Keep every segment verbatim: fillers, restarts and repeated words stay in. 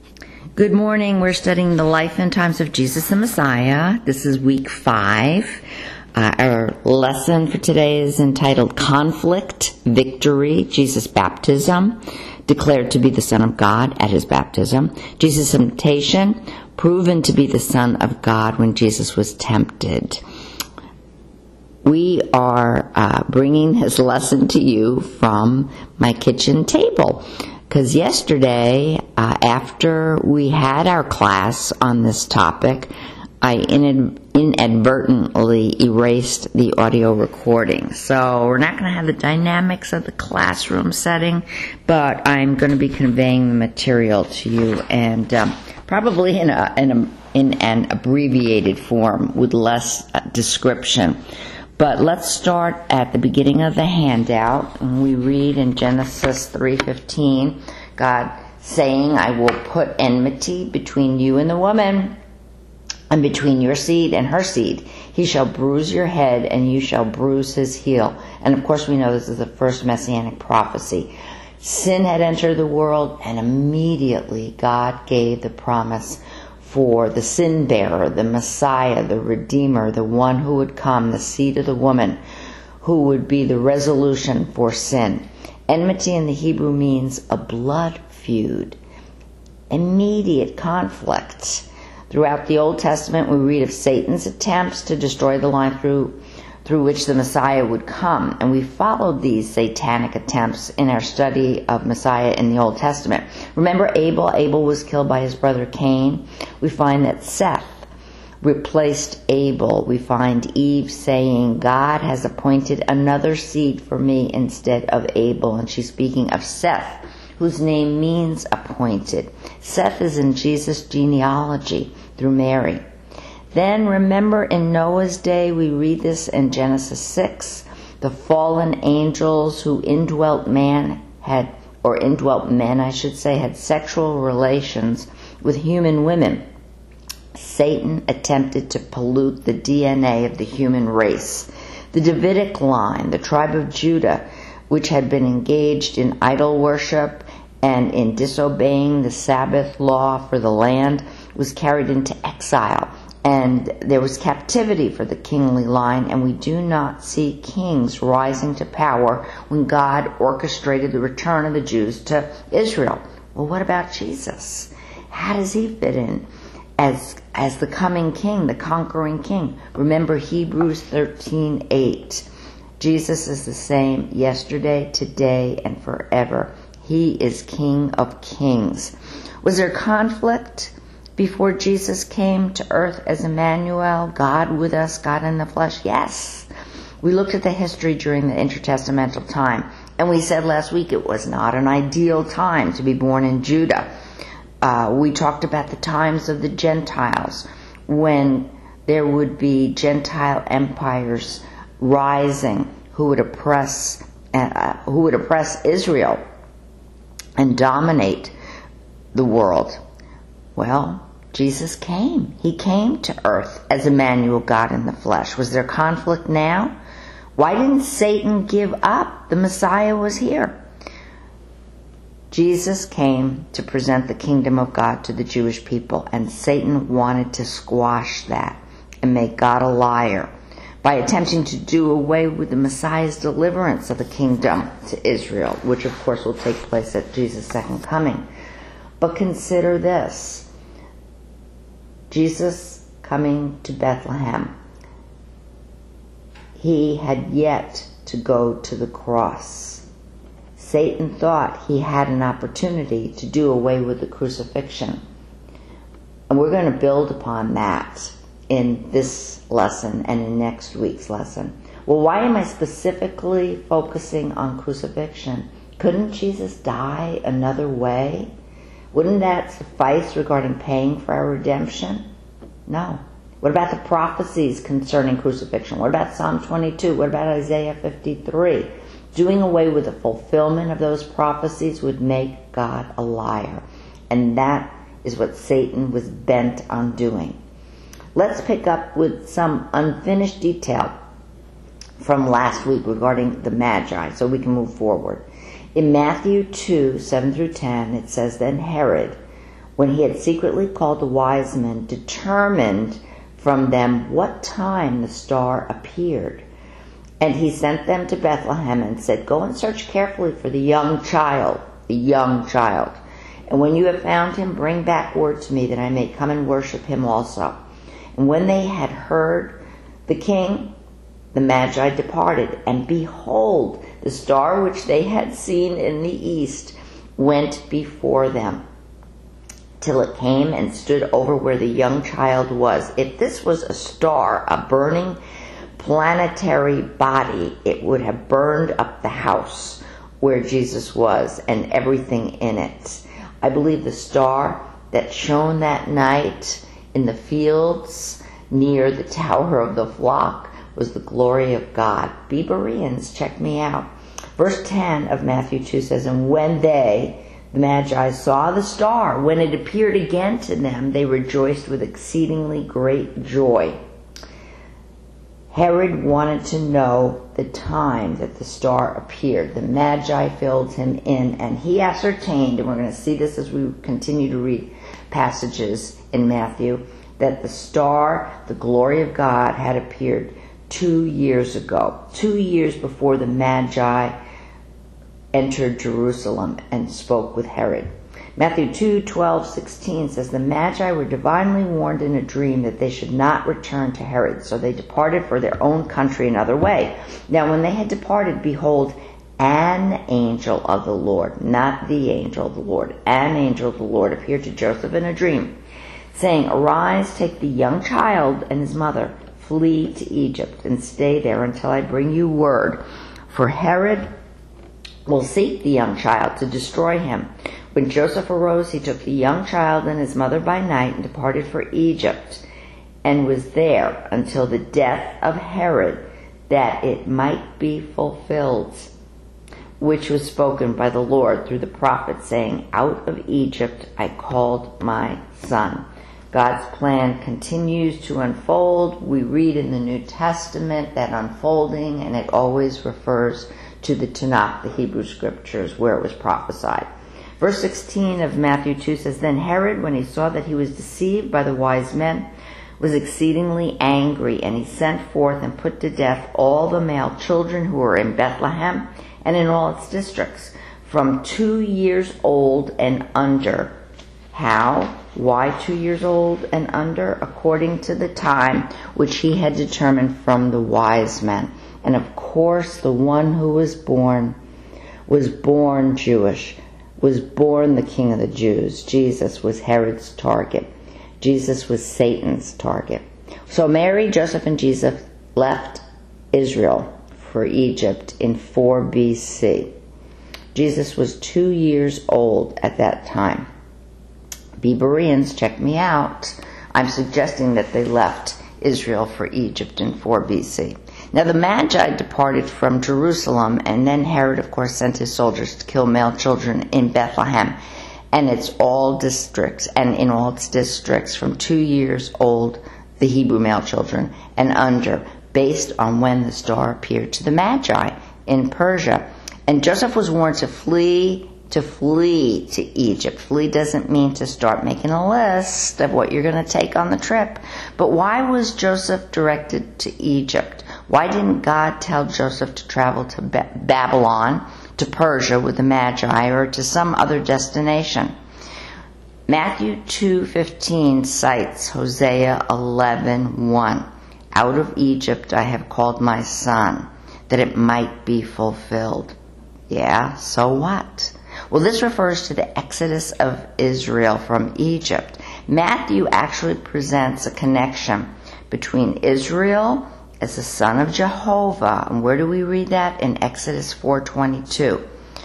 Good morning. We're studying the life and times of Jesus the Messiah. This is week five. Uh, our lesson for today is entitled Conflict, Victory, Jesus' Baptism, declared to be the Son of God at his baptism. Jesus' temptation, proven to be the Son of God when Jesus was tempted. We are uh, bringing this lesson to you from my kitchen table. Because yesterday, uh, after we had our class on this topic, I inad- inadvertently erased the audio recording. So we're not going to have the dynamics of the classroom setting, but I'm going to be conveying the material to you, and um, probably in a, in a in an abbreviated form with less uh, description. But let's start at the beginning of the handout, and we read in Genesis three fifteen, God saying, I will put enmity between you and the woman, and between your seed and her seed. He shall bruise your head, and you shall bruise his heel. And of course we know this is the first messianic prophecy. Sin had entered the world, and immediately God gave the promise for the sin bearer, the Messiah, the Redeemer, the one who would come, the seed of the woman, who would be the resolution for sin. Enmity in the Hebrew means a blood feud, immediate conflict. Throughout the Old Testament, we read of Satan's attempts to destroy the line through through which the Messiah would come, and we followed these satanic attempts in our study of Messiah in the Old Testament. Remember Abel? Abel was killed by his brother Cain. We find that Seth replaced Abel. We find Eve saying, God has appointed another seed for me instead of Abel, and she's speaking of Seth, whose name means appointed. Seth is in Jesus' genealogy through Mary. Then remember in Noah's day, we read this in Genesis six, the fallen angels who indwelt man had, or indwelt men, I should say, had sexual relations with human women. Satan attempted to pollute the D N A of the human race. The Davidic line, the tribe of Judah, which had been engaged in idol worship and in disobeying the Sabbath law for the land, was carried into exile. And there was captivity for the kingly line, and we do not see kings rising to power when God orchestrated the return of the Jews to Israel. Well, what about Jesus? How does he fit in as as the coming king, the conquering king? Remember Hebrews thirteen eight. Jesus is the same yesterday, today, and forever. He is King of kings. Was there conflict before Jesus came to earth as Emmanuel, God with us, God in the flesh? Yes. We looked at the history during the intertestamental time, and we said last week it was not an ideal time to be born in Judah. Uh, we talked about the times of the Gentiles, when there would be Gentile empires rising who would oppress, uh, who would oppress Israel and dominate the world. Well, Jesus came. He came to earth as Emmanuel, God in the flesh. Was there conflict now? Why didn't Satan give up? The Messiah was here. Jesus came to present the kingdom of God to the Jewish people, and Satan wanted to squash that and make God a liar by attempting to do away with the Messiah's deliverance of the kingdom to Israel, which of course will take place at Jesus' second coming. But consider this. Jesus coming to Bethlehem, he had yet to go to the cross. Satan thought he had an opportunity to do away with the crucifixion. And we're going to build upon that in this lesson and in next week's lesson. Well, why am I specifically focusing on crucifixion? Couldn't Jesus die another way? Wouldn't that suffice regarding paying for our redemption? No. What about the prophecies concerning crucifixion? What about Psalm twenty-two? What about Isaiah fifty-three? Doing away with the fulfillment of those prophecies would make God a liar. And that is what Satan was bent on doing. Let's pick up with some unfinished detail from last week regarding the Magi, so we can move forward. In Matthew two, seven through ten, it says, Then Herod, when he had secretly called the wise men, determined from them what time the star appeared. And he sent them to Bethlehem and said, "Go and search carefully for the young child, the young child. And when you have found him, bring back word to me that I may come and worship him also." And when they had heard the king, the Magi departed, and behold, the star which they had seen in the east went before them, till it came and stood over where the young child was. If this was a star, a burning planetary body, it would have burned up the house where Jesus was and everything in it. I believe the star that shone that night in the fields near the Tower of the Flock was the glory of God. Be Bereans, check me out. Verse ten of Matthew two says, "And when they, the Magi, saw the star, when it appeared again to them, they rejoiced with exceedingly great joy." Herod wanted to know the time that the star appeared. The Magi filled him in, and he ascertained, and we're going to see this as we continue to read passages in Matthew, that the star, the glory of God, had appeared two years ago, two years before the Magi entered Jerusalem and spoke with Herod. Matthew two, twelve, sixteen says, "The Magi were divinely warned in a dream that they should not return to Herod, so they departed for their own country another way. Now when they had departed, behold, an angel of the Lord," not the angel of the Lord, an angel of the Lord appeared to Joseph in a dream, saying, "Arise, take the young child and his mother, flee to Egypt, and stay there until I bring you word. For Herod will seek the young child to destroy him." When Joseph arose, he took the young child and his mother by night and departed for Egypt, and was there until the death of Herod, that it might be fulfilled, which was spoken by the Lord through the prophet, saying, "Out of Egypt I called my son." God's plan continues to unfold. We read in the New Testament that unfolding, and it always refers to the Tanakh, the Hebrew scriptures, where it was prophesied. Verse sixteen of Matthew two says, "Then Herod, when he saw that he was deceived by the wise men, was exceedingly angry, and he sent forth and put to death all the male children who were in Bethlehem and in all its districts, from two years old and under." How? Why two years old and under? According to the time which he had determined from the wise men. And of course, the one who was born was born Jewish, was born the King of the Jews. Jesus was Herod's target. Jesus was Satan's target. So Mary, Joseph, and Jesus left Israel for Egypt in four B C. Jesus was two years old at that time. Be Bereans, check me out. I'm suggesting that they left Israel for Egypt in four B C. Now the Magi departed from Jerusalem, and then Herod, of course, sent his soldiers to kill male children in Bethlehem and its all districts, and in all its districts from two years old, the Hebrew male children, and under, based on when the star appeared to the Magi in Persia. And Joseph was warned to flee to flee to Egypt. Flee doesn't mean to start making a list of what you're going to take on the trip. But why was Joseph directed to Egypt? Why didn't God tell Joseph to travel to ba- Babylon, to Persia with the Magi, or to some other destination? Matthew two fifteen cites Hosea eleven one. "Out of Egypt I have called my son, that it might be fulfilled." Yeah, so what? Well, this refers to the exodus of Israel from Egypt. Matthew actually presents a connection between Israel as the son of Jehovah. And where do we read that? In Exodus four twenty-two.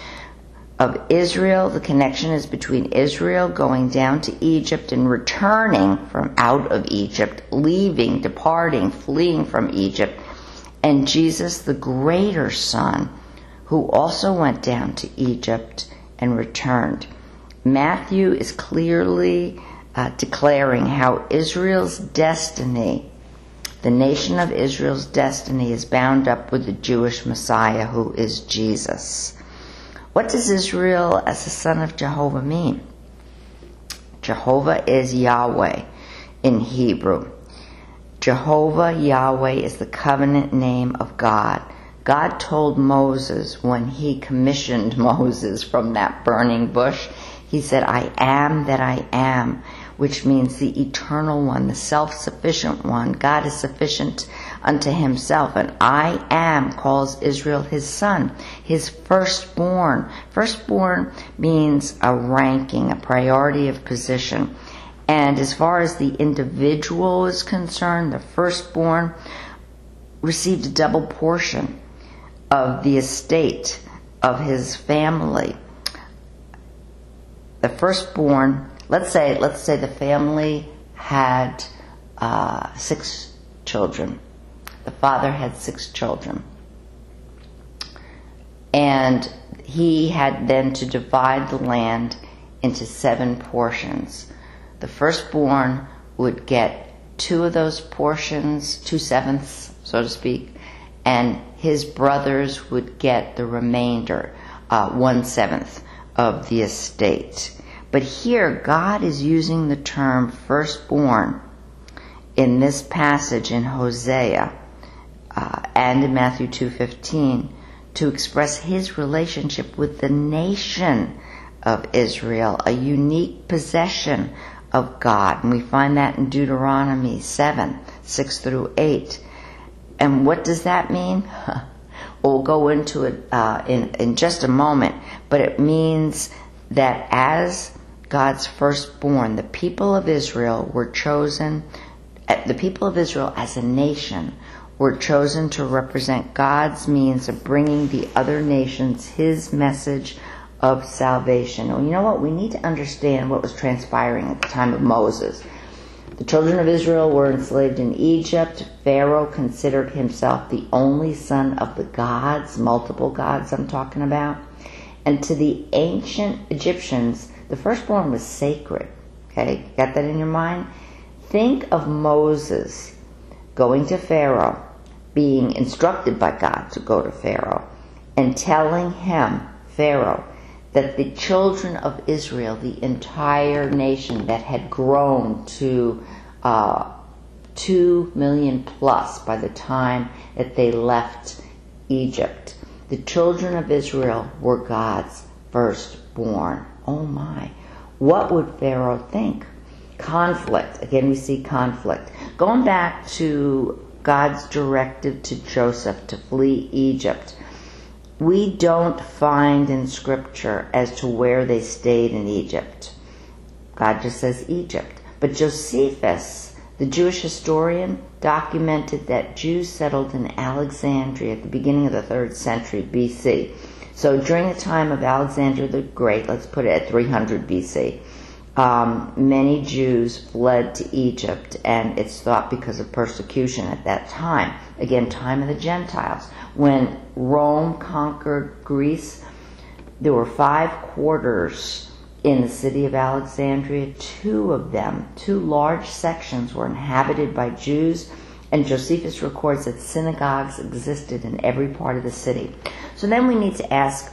Of Israel, the connection is between Israel going down to Egypt and returning from out of Egypt, leaving, departing, fleeing from Egypt, and Jesus, the greater son, who also went down to Egypt and returned. Matthew is clearly uh, declaring how Israel's destiny, the nation of Israel's destiny, is bound up with the Jewish Messiah, who is Jesus. What does Israel as the son of Jehovah mean? Jehovah is Yahweh in Hebrew. Jehovah Yahweh is the covenant name of God. God told Moses when he commissioned Moses from that burning bush, he said, I am that I am, which means the eternal one, the self-sufficient one. God is sufficient unto himself. And I am calls Israel his son, his firstborn. Firstborn means a ranking, a priority of position. And as far as the individual is concerned, the firstborn received a double portion of the estate of his family. The firstborn, let's say, let's say the family had uh, six children. The father had six children. And he had then to divide the land into seven portions. The firstborn would get two of those portions, two sevenths, so to speak, and his brothers would get the remainder, uh, one seventh of the estate. But here, God is using the term firstborn in this passage in Hosea uh, and in Matthew two fifteen to express his relationship with the nation of Israel, a unique possession of God. And we find that in Deuteronomy seven, six through eight. And what does that mean? We'll go into it uh, in, in just a moment. But it means that as God's firstborn, the people of Israel were chosen, the people of Israel as a nation were chosen to represent God's means of bringing the other nations his message of salvation. And you know what? We need to understand what was transpiring at the time of Moses. The children of Israel were enslaved in Egypt. Pharaoh considered himself the only son of the gods, multiple gods I'm talking about. And to the ancient Egyptians, the firstborn was sacred. Okay, got that in your mind? Think of Moses going to Pharaoh, being instructed by God to go to Pharaoh, and telling him, Pharaoh, that the children of Israel, the entire nation that had grown to uh, two million plus by the time that they left Egypt, the children of Israel were God's firstborn. Oh my. What would Pharaoh think? Conflict. Again, we see conflict. Going back to God's directive to Joseph to flee Egypt, we don't find in Scripture as to where they stayed in Egypt. God just says Egypt. But Josephus, the Jewish historian, documented that Jews settled in Alexandria at the beginning of the third century B C. So during the time of Alexander the Great, let's put it at three hundred B C, um, many Jews fled to Egypt, and it's thought because of persecution at that time. Again, time of the Gentiles. When Rome conquered Greece, there were five quarters in the city of Alexandria. Two of them, two large sections, were inhabited by Jews, and Josephus records that synagogues existed in every part of the city. So then we need to ask,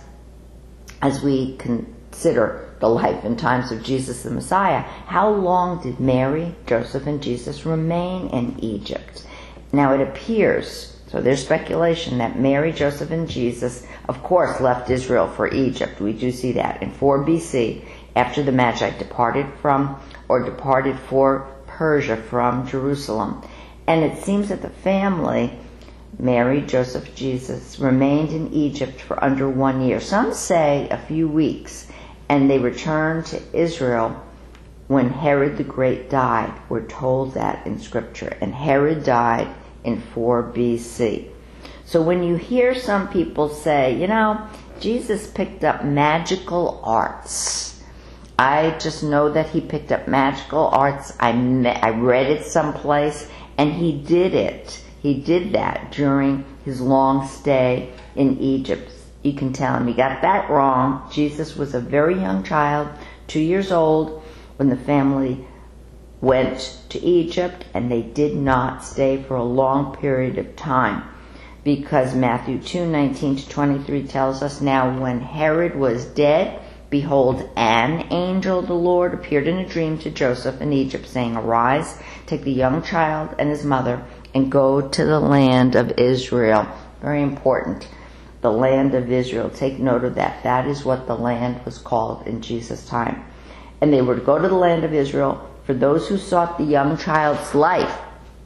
as we consider the life and times of Jesus the Messiah, how long did Mary, Joseph, and Jesus remain in Egypt? Now it appears, so there's speculation, that Mary, Joseph, and Jesus, of course, left Israel for Egypt. We do see that in four B C, after the Magi departed from, or departed for Persia from Jerusalem. And it seems that the family, Mary, Joseph, Jesus, remained in Egypt for under one year. Some say a few weeks, and they returned to Israel when Herod the Great died. We're told that in Scripture. And Herod died in four B C. So when you hear some people say, you know, Jesus picked up magical arts. I just know that he picked up magical arts. I, me- I read it someplace, and he did it. He did that during his long stay in Egypt. You can tell him he got that wrong. Jesus was a very young child, two years old, when the family went to Egypt, and they did not stay for a long period of time, because Matthew two nineteen to twenty-three tells us, now when Herod was dead, behold, an angel of the Lord appeared in a dream to Joseph in Egypt, saying, Arise, take the young child and his mother, and go to the land of Israel. Very important. The land of Israel. Take note of that. That is what the land was called in Jesus' time. And they were to go to the land of Israel, for those who sought the young child's life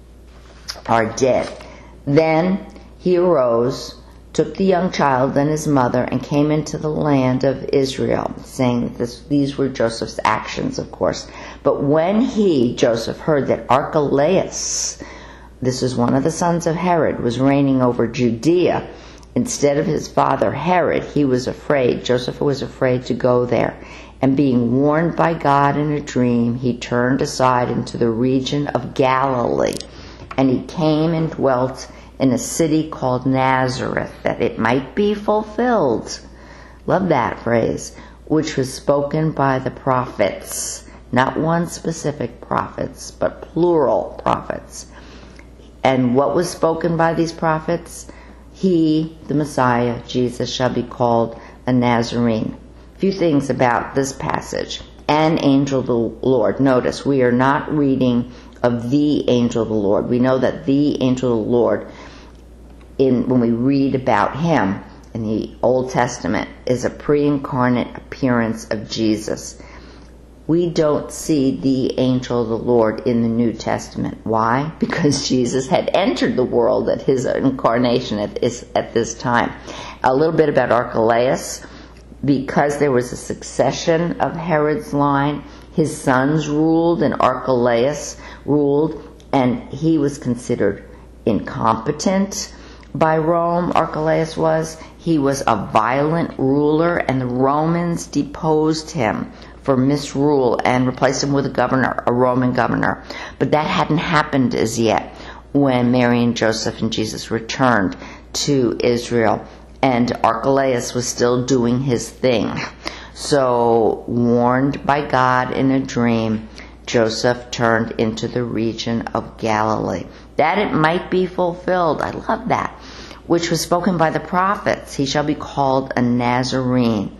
are dead. Then he arose, took the young child and his mother, and came into the land of Israel, saying this, these were Joseph's actions, of course. But when he, Joseph, heard that Archelaus, this is one of the sons of Herod, was reigning over Judea instead of his father Herod, he was afraid. Joseph was afraid to go there. And being warned by God in a dream, he turned aside into the region of Galilee. And he came and dwelt in a city called Nazareth, that it might be fulfilled. Love that phrase. Which was spoken by the prophets. Not one specific prophets, but plural prophets. And what was spoken by these prophets? He, the Messiah, Jesus, shall be called a Nazarene. A few things about this passage. An angel of the Lord. Notice, we are not reading of the angel of the Lord. We know that the angel of the Lord, in when we read about him in the Old Testament, is a pre-incarnate appearance of Jesus. We don't see the angel of the Lord in the New Testament. Why? Because Jesus had entered the world at his incarnation at this, at this time. A little bit about Archelaus. Because there was a succession of Herod's line, his sons ruled and Archelaus ruled, and he was considered incompetent by Rome. Archelaus was. He was a violent ruler, and the Romans deposed him for misrule and replaced him with a governor, a Roman governor. But that hadn't happened as yet when Mary and Joseph and Jesus returned to Israel. And Archelaus was still doing his thing. So, warned by God in a dream, Joseph turned into the region of Galilee, that it might be fulfilled. I love that. Which was spoken by the prophets. He shall be called a Nazarene.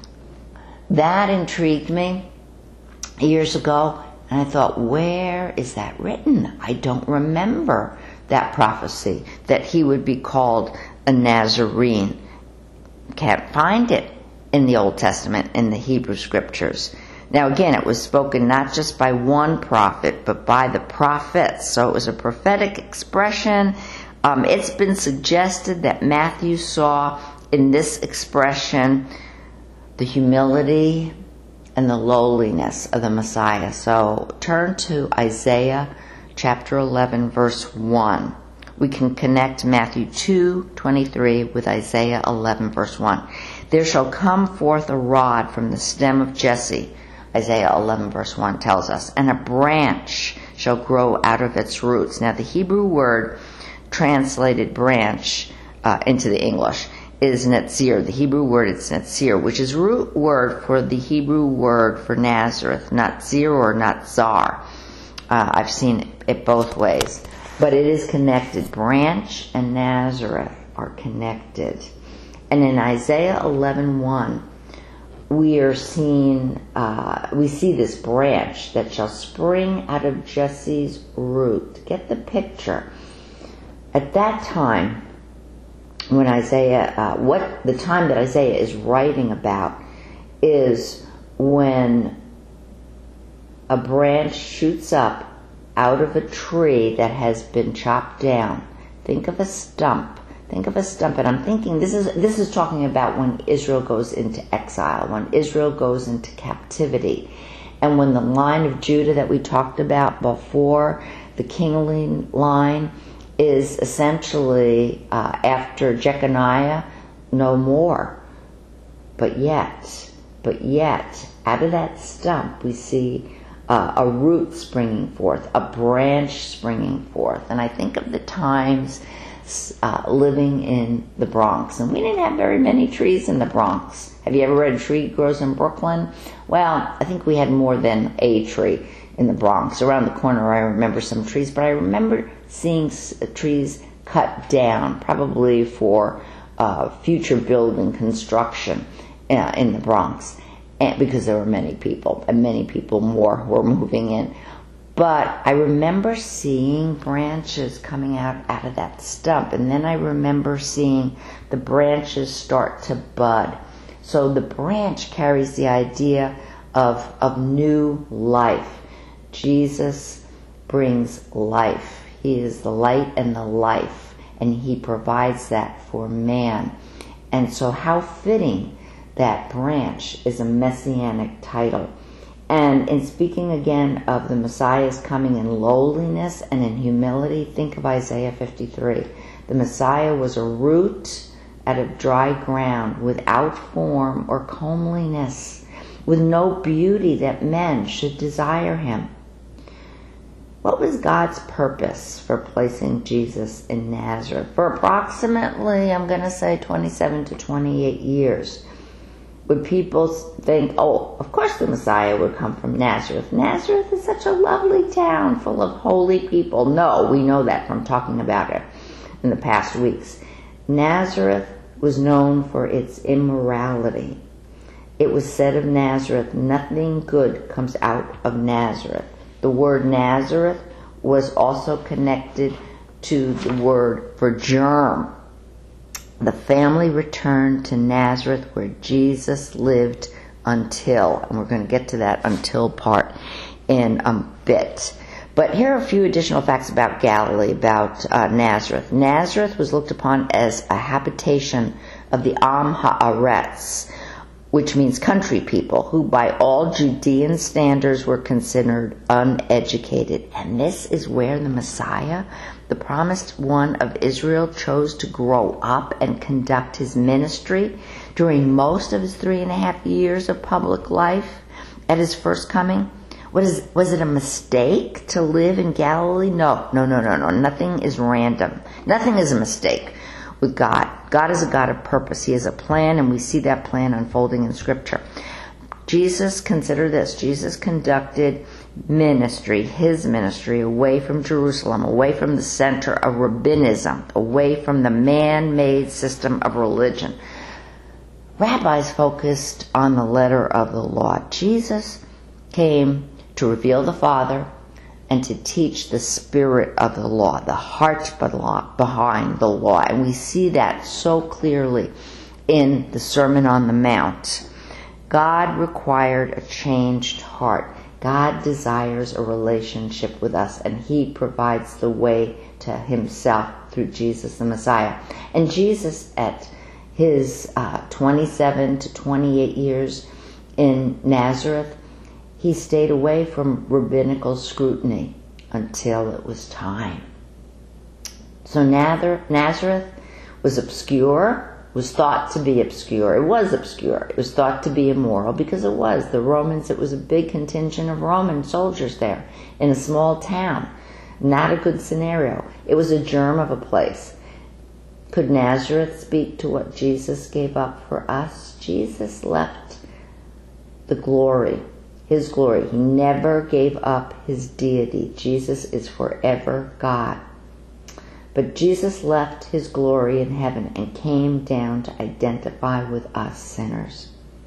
That intrigued me years ago, and I thought, where is that written? I don't remember that prophecy, that he would be called a Nazarene. Can't find it in the Old Testament, in the Hebrew Scriptures. Now again, it was spoken not just by one prophet, but by the prophets. So it was a prophetic expression. Um, it's been suggested that Matthew saw in this expression the humility and the lowliness of the Messiah. So turn to Isaiah chapter eleven, verse one. We can connect Matthew two twenty-three with Isaiah eleven, verse one. There shall come forth a rod from the stem of Jesse, Isaiah eleven, verse one tells us, and a branch shall grow out of its roots. Now the Hebrew word translated branch uh, into the English is netzir. The Hebrew word is netzir, which is root word for the Hebrew word for Nazareth, natzir or natzar. Uh, I've seen it both ways. But it is connected. Branch and Nazareth are connected. And in Isaiah eleven one, we are seeing, uh, we see this branch that shall spring out of Jesse's root. Get the picture. At that time, when Isaiah, uh, what the time that Isaiah is writing about is when a branch shoots up out of a tree that has been chopped down. Think of a stump. Think of a stump. And I'm thinking this is this is talking about when Israel goes into exile, when Israel goes into captivity. And when the line of Judah that we talked about before, the kingly line, is essentially uh, after Jeconiah, no more. But yet, but yet, out of that stump we see Uh, a root springing forth, a branch springing forth. And I think of the times uh, living in the Bronx. And we didn't have very many trees in the Bronx. Have you ever read A Tree Grows in Brooklyn? Well, I think we had more than a tree in the Bronx. Around the corner I remember some trees, but I remember seeing s- trees cut down, probably for uh, future building construction uh, in the Bronx. and because there were many people, and many people more were moving in. But I remember seeing branches coming out, out of that stump, and then I remember seeing the branches start to bud. So the branch carries the idea of, of new life. Jesus brings life. He is the light and the life, and he provides that for man. And so how fitting that branch is a messianic title. And in speaking again of the Messiah's coming in lowliness and in humility, think of Isaiah fifty-three. The Messiah was a root out of dry ground, without form or comeliness, with no beauty that men should desire him. What was God's purpose for placing Jesus in Nazareth? For approximately, I'm going to say twenty-seven to twenty-eight years. Would people think, oh, of course the Messiah would come from Nazareth. Nazareth is such a lovely town full of holy people. No, we know that from talking about it in the past weeks. Nazareth was known for its immorality. It was said of Nazareth, nothing good comes out of Nazareth. The word Nazareth was also connected to the word for germ. The family returned to Nazareth where Jesus lived until, and we're going to get to that until part in a bit. But here are a few additional facts about Galilee, about uh, Nazareth. Nazareth was looked upon as a habitation of the Am Haaretz, which means country people, who by all Judean standards were considered uneducated. And this is where the Messiah, the promised one of Israel, chose to grow up and conduct his ministry during most of his three and a half years of public life at his first coming. What is, was it a mistake to live in Galilee? No, no, no, no, no. Nothing is random. Nothing is a mistake with God. God is a God of purpose. He has a plan, and we see that plan unfolding in Scripture. Jesus, consider this, Jesus conducted ministry, his ministry, away from Jerusalem, away from the center of rabbinism, away from the man-made system of religion. Rabbis focused on the letter of the law. Jesus came to reveal the Father and to teach the spirit of the law, the heart behind the law. And we see that so clearly in the Sermon on the Mount. God required a changed heart. God desires a relationship with us, and he provides the way to himself through Jesus the Messiah. And Jesus, at his uh, twenty-seven to twenty-eight years in Nazareth, he stayed away from rabbinical scrutiny until it was time. So Nazareth was obscure, was thought to be obscure. It was obscure. It was thought to be immoral because it was. The Romans, it was a big contingent of Roman soldiers there in a small town. Not a good scenario. It was a germ of a place. Could Nazareth speak to what Jesus gave up for us? Jesus left the glory, his glory. He never gave up his deity. Jesus is forever God. But Jesus left his glory in heaven and came down to identify with us sinners.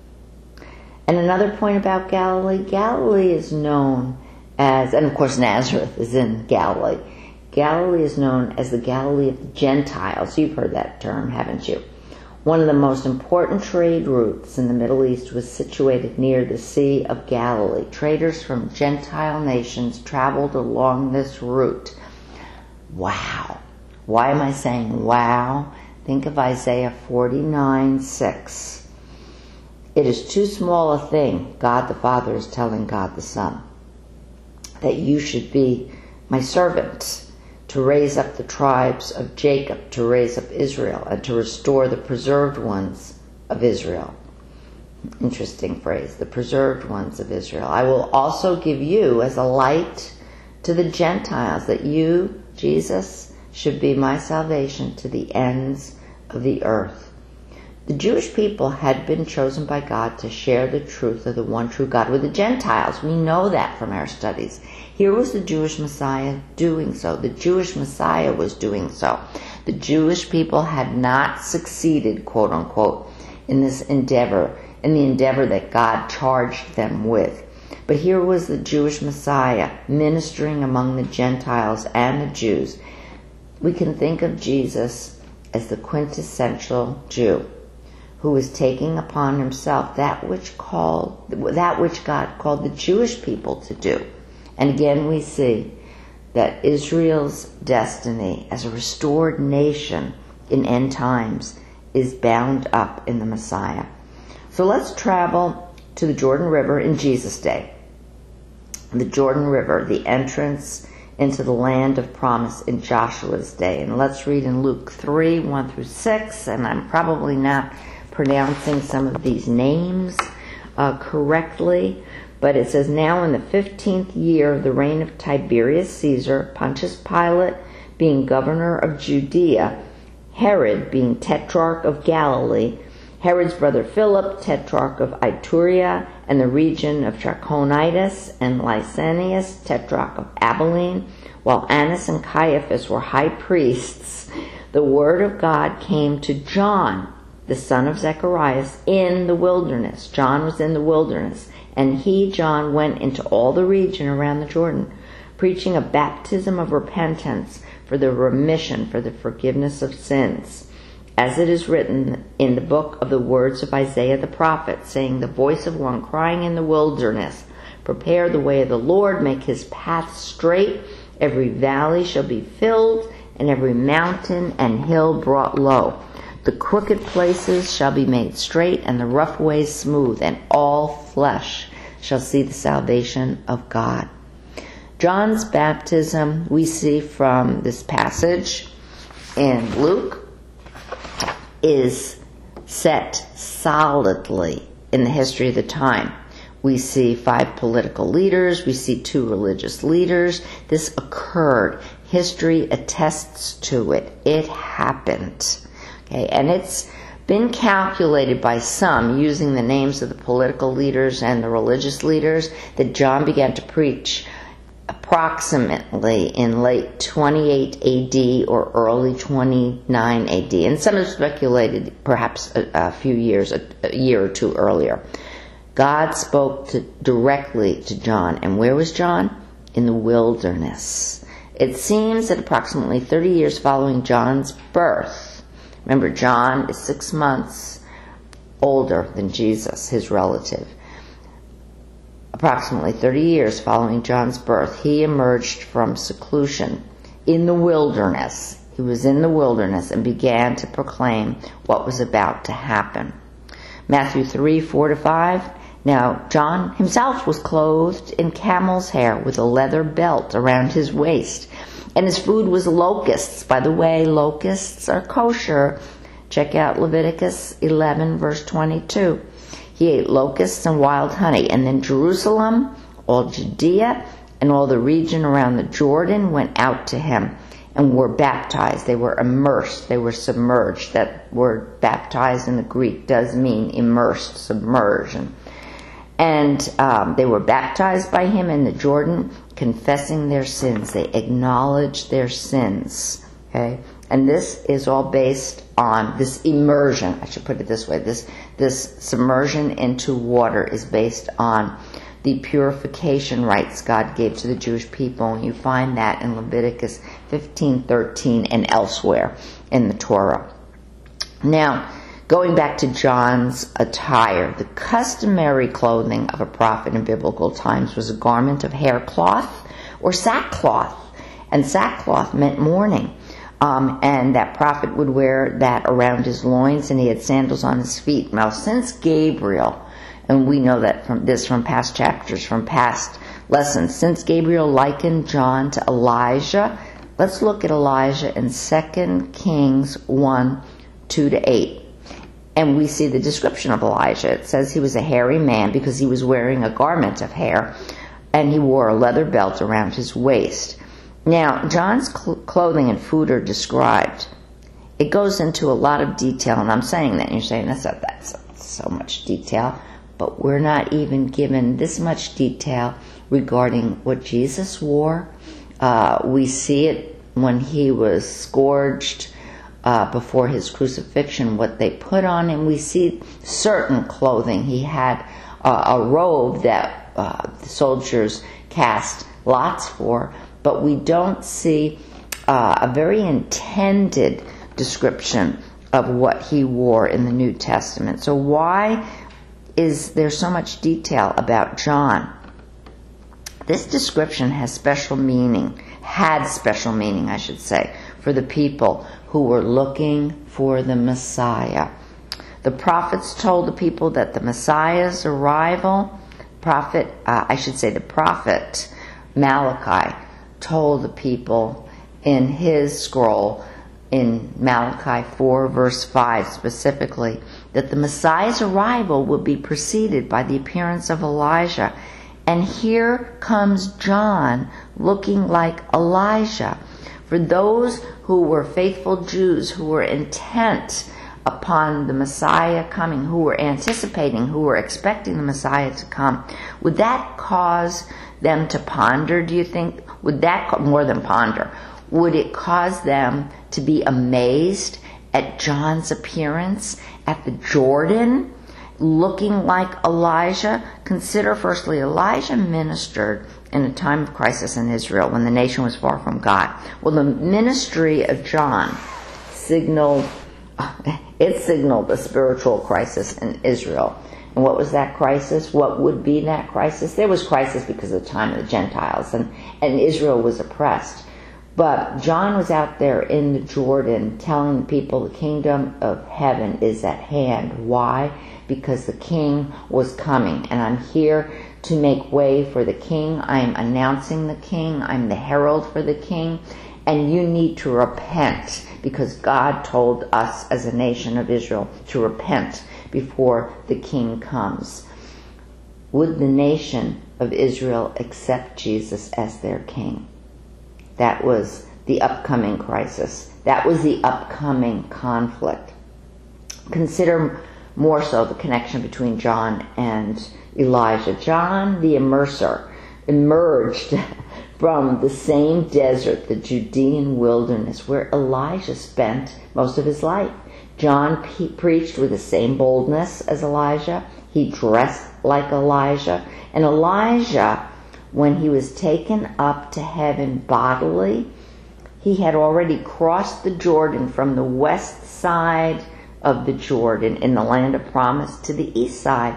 And another point about Galilee, Galilee is known as, and of course Nazareth is in Galilee. Galilee is known as the Galilee of the Gentiles. You've heard that term, haven't you? One of the most important trade routes in the Middle East was situated near the Sea of Galilee. Traders from Gentile nations traveled along this route. Wow. Why am I saying wow? Think of Isaiah forty-nine six. It is too small a thing, God the Father is telling God the Son, that you should be my servant, to raise up the tribes of Jacob, to raise up Israel, and to restore the preserved ones of Israel. Interesting phrase, the preserved ones of Israel. I will also give you as a light to the Gentiles, that you, Jesus, should be my salvation to the ends of the earth. The Jewish people had been chosen by God to share the truth of the one true God with the Gentiles. We know that from our studies. Here was the Jewish Messiah doing so. The Jewish Messiah was doing so. The Jewish people had not succeeded, quote unquote, in this endeavor and the endeavor that God charged them with. But here was the Jewish Messiah ministering among the Gentiles and the Jews. We can think of Jesus as the quintessential Jew, who was taking upon himself that which called that which God called the Jewish people to do. And again we see that Israel's destiny as a restored nation in end times is bound up in the Messiah. So let's travel to the Jordan River in Jesus' day. The Jordan River, the entrance into the land of promise in Joshua's day. And let's read in Luke three, one through six, and I'm probably not pronouncing some of these names uh, correctly, but it says, now in the fifteenth year of the reign of Tiberius Caesar, Pontius Pilate being governor of Judea, Herod being tetrarch of Galilee, Herod's brother Philip, tetrarch of Iturea, and the region of Trachonitis, and Lysanias, tetrarch of Abilene, while Annas and Caiaphas were high priests, the word of God came to John, the son of Zacharias, in the wilderness. John was in the wilderness, and he, John, went into all the region around the Jordan, preaching a baptism of repentance for the remission, for the forgiveness of sins, as it is written in the book of the words of Isaiah the prophet, saying, the voice of one crying in the wilderness, prepare the way of the Lord, make his path straight. Every valley shall be filled, and every mountain and hill brought low. The crooked places shall be made straight, and the rough ways smooth, and all flesh shall see the salvation of God. John's baptism, we see from this passage in Luke, is set solidly in the history of the time. We see five political leaders. We see two religious leaders. This occurred. History attests to it. It happened. Okay, and it's been calculated by some, using the names of the political leaders and the religious leaders, that John began to preach approximately in late twenty-eight A D or early twenty-nine A D. And some have speculated perhaps a, a few years, a, a year or two earlier. God spoke to, directly to John. And where was John? In the wilderness. It seems that approximately thirty years following John's birth, remember John is six months older than Jesus, his relative. Approximately thirty years following John's birth, he emerged from seclusion in the wilderness. He was in the wilderness and began to proclaim what was about to happen. Matthew three, four to five. Now, John himself was clothed in camel's hair with a leather belt around his waist, and his food was locusts. By the way, locusts are kosher. Check out Leviticus eleven, verse twenty-two. He ate locusts and wild honey. And then Jerusalem, all Judea, and all the region around the Jordan went out to him and were baptized. They were immersed. They were submerged. That word baptized in the Greek does mean immersed, submerged. And, and um, they were baptized by him in the Jordan, confessing their sins. They acknowledged their sins. Okay? And this is all based on this immersion. I should put it this way. This this submersion into water is based on the purification rites God gave to the Jewish people. And you find that in Leviticus fifteen, thirteen, and elsewhere in the Torah. Now, going back to John's attire, the customary clothing of a prophet in biblical times was a garment of haircloth or sackcloth. And sackcloth meant mourning. Um, and that prophet would wear that around his loins, and he had sandals on his feet. Now, since Gabriel, and we know that from this from past chapters, from past lessons, since Gabriel likened John to Elijah, let's look at Elijah in Second Kings one, two to eight. And we see the description of Elijah. It says he was a hairy man because he was wearing a garment of hair, and he wore a leather belt around his waist. Now, John's cl- clothing and food are described. It goes into a lot of detail, and I'm saying that, and you're saying, that's not that's so much detail, but we're not even given this much detail regarding what Jesus wore. Uh, we see it when he was scourged uh, before his crucifixion, what they put on him. We see certain clothing. He had uh, a robe that uh, the soldiers cast lots for, but we don't see uh, a very intended description of what he wore in the New Testament. So why is there so much detail about John? This description has special meaning, had special meaning, I should say, for the people who were looking for the Messiah. The prophets told the people that the Messiah's arrival, prophet, uh, I should say the prophet Malachi told the people in his scroll, in Malachi four, verse five specifically, that the Messiah's arrival would be preceded by the appearance of Elijah. And here comes John looking like Elijah. For those who were faithful Jews, who were intent upon the Messiah coming, who were anticipating, who were expecting the Messiah to come, would that cause them to ponder, do you think? Would that, more than ponder, would it cause them to be amazed at John's appearance at the Jordan, looking like Elijah? Consider firstly, Elijah ministered in a time of crisis in Israel when the nation was far from God. Well, the ministry of John signaled, it signaled a spiritual crisis in Israel. And what was that crisis? What would be that crisis? There was crisis because of the time of the Gentiles, and, and Israel was oppressed. But John was out there in the Jordan telling the people the kingdom of heaven is at hand. Why? Because the king was coming. And I'm here to make way for the king. I'm announcing the king. I'm the herald for the king. And you need to repent, because God told us as a nation of Israel to repent before the king comes. Would the nation of Israel accept Jesus as their king? That was the upcoming crisis. That was the upcoming conflict. Consider more so the connection between John and Elijah. John the Immerser emerged from the same desert, the Judean wilderness, where Elijah spent most of his life. John pe- preached with the same boldness as Elijah. He dressed like Elijah. And Elijah, when he was taken up to heaven bodily, he had already crossed the Jordan from the west side of the Jordan in the land of promise to the east side.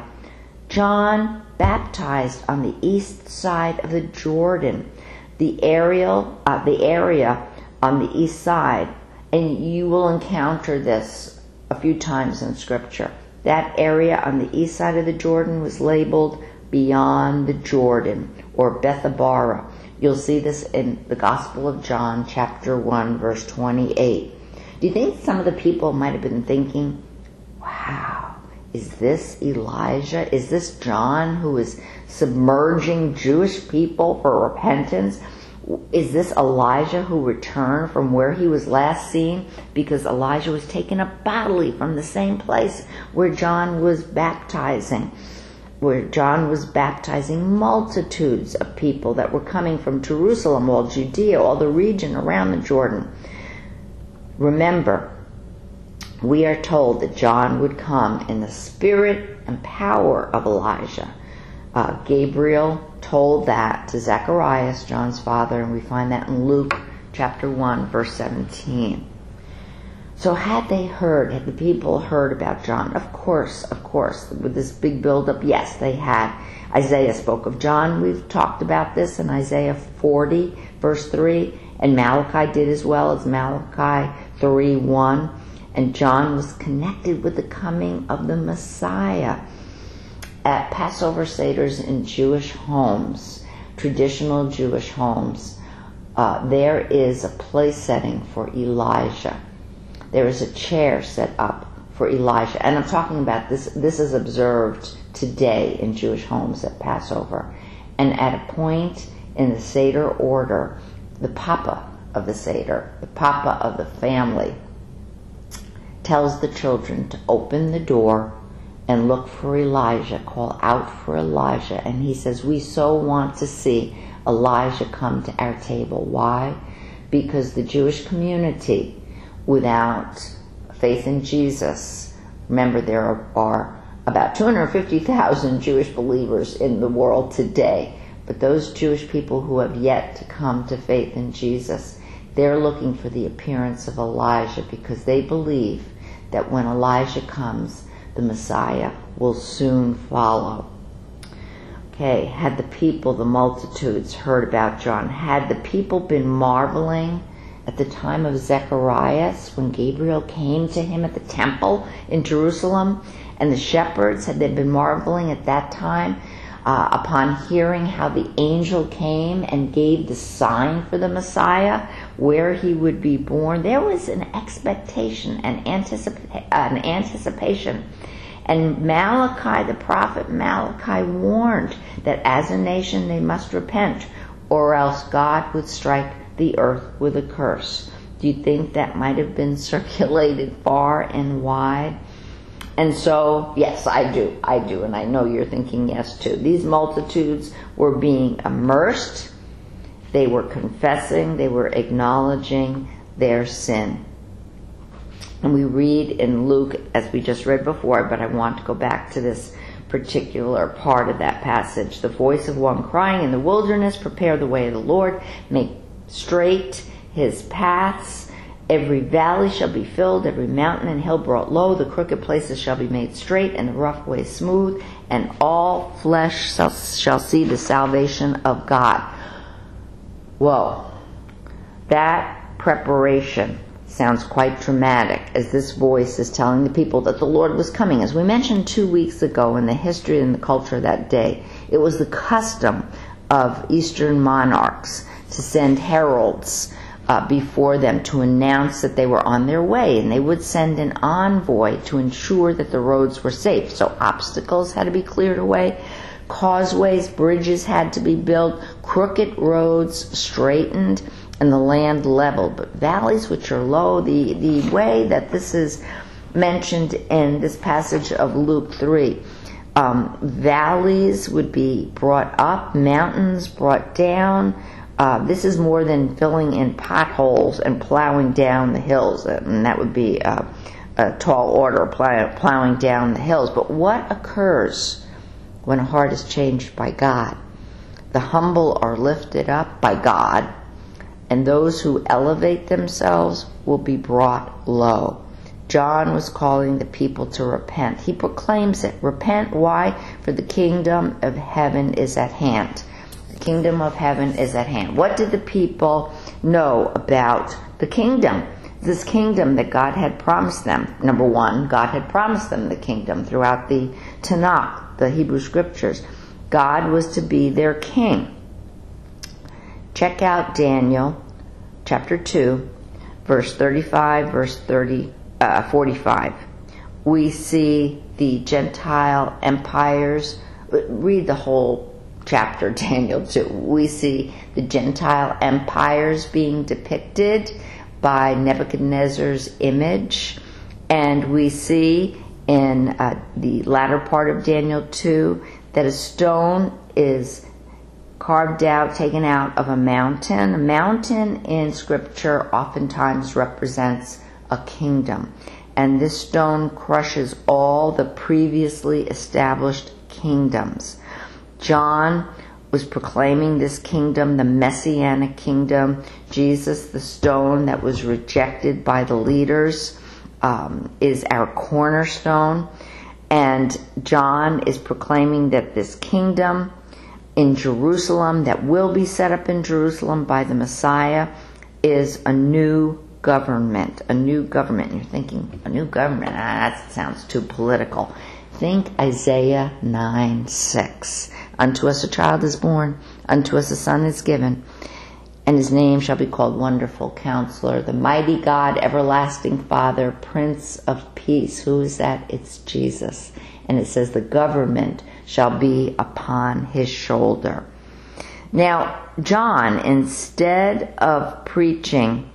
John baptized on the east side of the Jordan, the area, uh, the area on the east side, and you will encounter this a few times in Scripture. That area on the east side of the Jordan was labeled beyond the Jordan, or Bethabara. You'll see this in the Gospel of John, chapter one, verse twenty-eight. Do you think some of the people might have been thinking, wow, is this Elijah? Is this John who is submerging Jewish people for repentance? Is this Elijah who returned from where he was last seen? Because Elijah was taken up bodily from the same place where John was baptizing. Where John was baptizing multitudes of people that were coming from Jerusalem, all Judea, all the region around the Jordan. Remember, we are told that John would come in the spirit and power of Elijah. Uh, Gabriel told that to Zacharias, John's father, and we find that in Luke chapter one, verse seventeen. So had they heard, had the people heard about John? Of course, of course, with this big buildup, yes, they had. Isaiah spoke of John. We've talked about this in Isaiah forty, verse three, and Malachi did as well as Malachi three, one. And John was connected with the coming of the Messiah. At Passover Seders in Jewish homes, traditional Jewish homes, uh, there is a place setting for Elijah. There is a chair set up for Elijah. And I'm talking about this, this is observed today in Jewish homes at Passover. And at a point in the Seder order, the papa of the Seder, the papa of the family, tells the children to open the door and look for Elijah, call out for Elijah. And he says, we so want to see Elijah come to our table. Why? Because the Jewish community without faith in Jesus. Remember, there are about two hundred fifty thousand Jewish believers in the world today. But those Jewish people who have yet to come to faith in Jesus, they're looking for the appearance of Elijah, because they believe that when Elijah comes, the Messiah will soon follow. Okay, had the people, the multitudes, heard about John? Had the people been marveling at the time of Zacharias, when Gabriel came to him at the temple in Jerusalem? And the shepherds, had they been marveling at that time uh, upon hearing how the angel came and gave the sign for the Messiah, where he would be born? There was an expectation, an, anticipa- an anticipation. And Malachi, the prophet Malachi, warned that as a nation they must repent, or else God would strike the earth with a curse. Do you think that might have been circulated far and wide? And so, yes, I do, I do, and I know you're thinking yes too. These multitudes were being immersed, they were confessing, they were acknowledging their sin. And we read in Luke, as we just read before, but I want to go back to this particular part of that passage. The voice of one crying in the wilderness, prepare the way of the Lord, make straight his paths. Every valley shall be filled, every mountain and hill brought low, the crooked places shall be made straight, and the rough way smooth, and all flesh shall, shall see the salvation of God. Whoa. That preparation sounds quite dramatic, as this voice is telling the people that the Lord was coming. As we mentioned two weeks ago, in the history and the culture of that day, it was the custom of Eastern monarchs to send heralds uh, before them to announce that they were on their way, and they would send an envoy to ensure that the roads were safe. So obstacles had to be cleared away, causeways, bridges had to be built, crooked roads straightened, and the land leveled. But valleys which are low, the, the way that this is mentioned in this passage of Luke three, um, valleys would be brought up, mountains brought down. Uh, this is more than filling in potholes and plowing down the hills, and that would be uh, a tall order, plow, plowing down the hills. But what occurs when a heart is changed by God? The humble are lifted up by God, and those who elevate themselves will be brought low. John was calling the people to repent. He proclaims it. Repent, why? For the kingdom of heaven is at hand. The kingdom of heaven is at hand. What did the people know about the kingdom? This kingdom that God had promised them. Number one, God had promised them the kingdom throughout the Tanakh, the Hebrew scriptures. God was to be their king. Check out Daniel chapter two, verse thirty-five, verse thirty, uh, forty-five. We see the Gentile empires. Read the whole chapter, Daniel two. We see the Gentile empires being depicted by Nebuchadnezzar's image. And we see in uh, the latter part of Daniel two that a stone is carved out, taken out of a mountain. A mountain in Scripture oftentimes represents a kingdom. And this stone crushes all the previously established kingdoms. John was proclaiming this kingdom, the Messianic kingdom. Jesus, the stone that was rejected by the leaders, um, is our cornerstone. And John is proclaiming that this kingdom in Jerusalem, that will be set up in Jerusalem by the Messiah, is a new government. A new government. And you're thinking, a new government? Ah, that sounds too political. Think Isaiah nine six. Unto us a child is born, unto us a son is given, and his name shall be called Wonderful Counselor, the Mighty God, Everlasting Father, Prince of Peace. Who is that? It's Jesus. And it says the government shall be upon his shoulder. Now, John, instead of preaching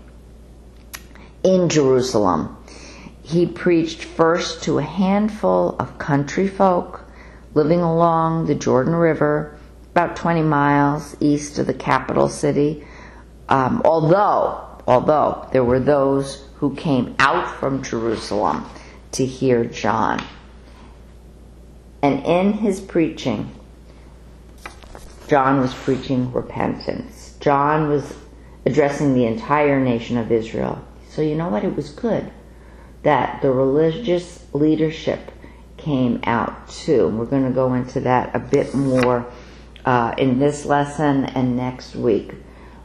in Jerusalem, he preached first to a handful of country folk living along the Jordan River, about twenty miles east of the capital city. Um, although although there were those who came out from Jerusalem to hear John. And in his preaching, John was preaching repentance. John was addressing the entire nation of Israel. So you know what? It was good that the religious leadership came out too. We're going to go into that a bit more uh, in this lesson and next week.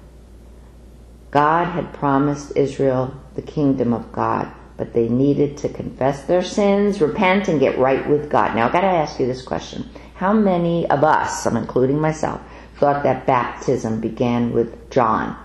God had promised Israel the kingdom of God, but they needed to confess their sins, repent, and get right with God. Now, I've got to ask you this question. How many of us, I'm including myself, thought that baptism began with John?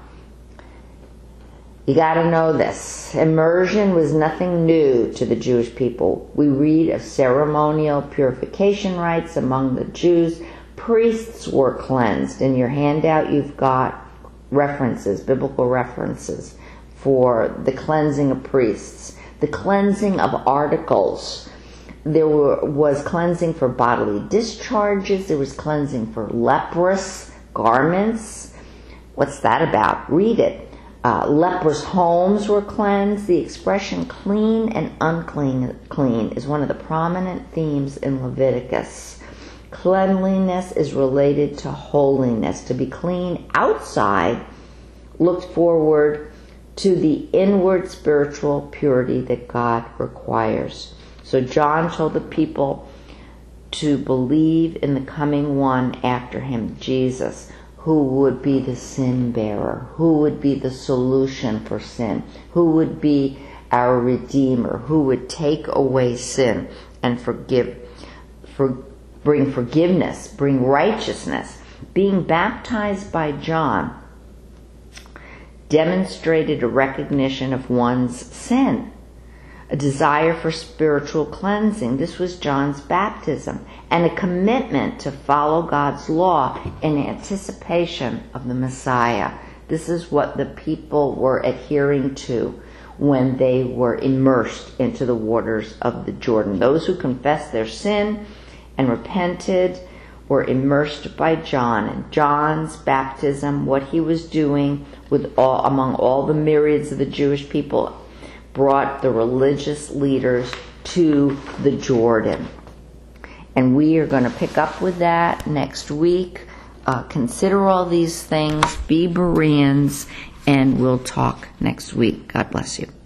You got to know this. Immersion was nothing new to the Jewish people. We read of ceremonial purification rites among the Jews. Priests were cleansed. In your handout, you've got references, biblical references for the cleansing of priests, the cleansing of articles. There were, was cleansing for bodily discharges. There was cleansing for leprous garments. What's that about? Read it. Uh, leprous homes were cleansed. The expression clean and unclean clean is one of the prominent themes in Leviticus. Cleanliness is related to holiness. To be clean outside looked forward to the inward spiritual purity that God requires. So John told the people to believe in the coming one after him, Jesus, who would be the sin bearer, who would be the solution for sin, who would be our Redeemer, who would take away sin and forgive, for, bring forgiveness, bring righteousness. Being baptized by John demonstrated a recognition of one's sin, a desire for spiritual cleansing. This was John's baptism, and a commitment to follow God's law in anticipation of the Messiah. This is what the people were adhering to when they were immersed into the waters of the Jordan. Those who confessed their sin and repented were immersed by John. And John's baptism, what he was doing with all, among all the myriads of the Jewish people, brought the religious leaders to the Jordan. And we are going to pick up with that next week. Uh, consider all these things. Be Bereans, and we'll talk next week. God bless you.